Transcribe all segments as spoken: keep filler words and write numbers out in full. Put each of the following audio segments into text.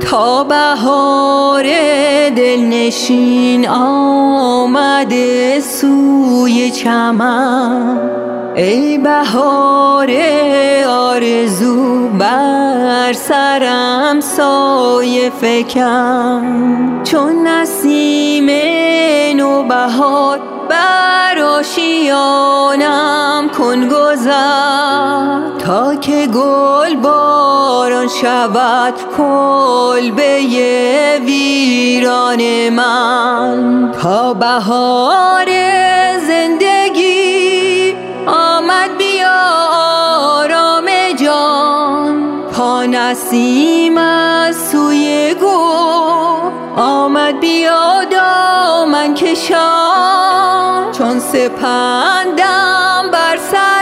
تا بهار دلنشین آمده سوی چمن، ای بهار آرزو بر سرم سایه فکن. چون نسیم نوبهار بر آشیانم کن گذر، تا که گل باران شود کلبه ویران من. تا بهار زندگی آمد بیا آرام جان، تا نسیم از سوی گل آمد بیا دامن کشان. چون سپندم بر سر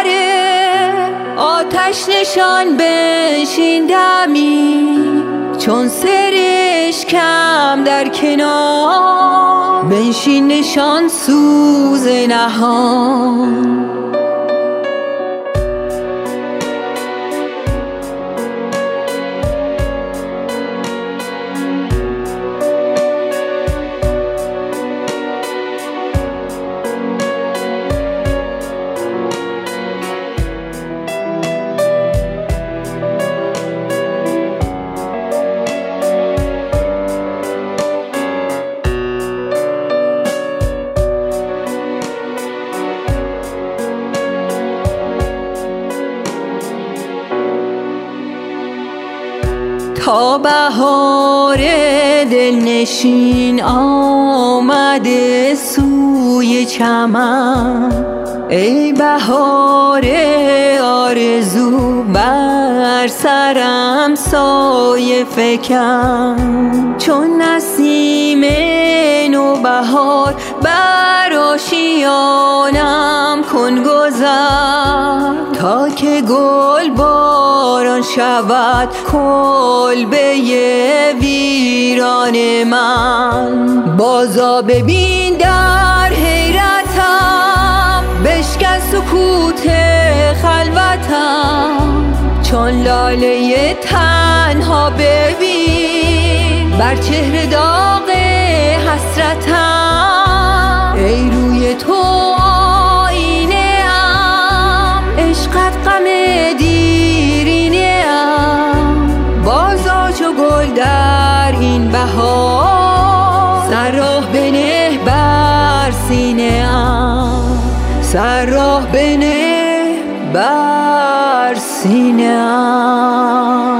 آتش نشان بنشیندمی، چون سرشکم در کنار بنشین نشان سوز نهان. تا بهار دلنشین آمده سوی چمن، ای بهار آرزو بر سرم سایه فکن. چون نسیم نوبهار بر آشیانم کن گذر، تا که گل باران شود کلبه ویران من. بازا ببین در حیرتم بشکن سکوت خلوتم، چون لاله تنها ببین بر چهره داغ حسرتم. ای روی تو آینه ام، عشقت غم دیرینه ام. بازا چو گل در این بهار، سر راه بنه بر سینه ام، سر راه بنه بر سینه ام.